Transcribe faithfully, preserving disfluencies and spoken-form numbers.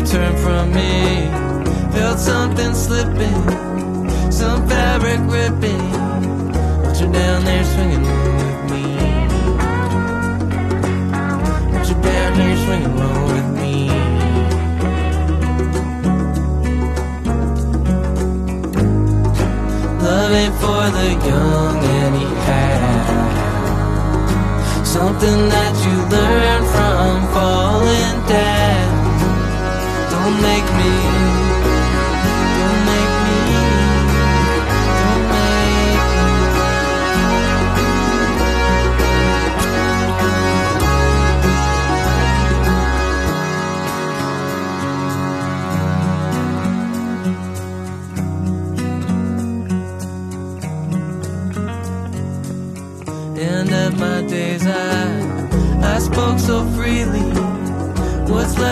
turn from me. Felt something slipping, some fabric ripping, but you're down there swinging along with me. But you're down here swinging along with me. Love ain't for the young anyhow. Something that you learn from falling down. Don't make me, don't make me, don't make End of my days, I, I spoke so freely. What's left?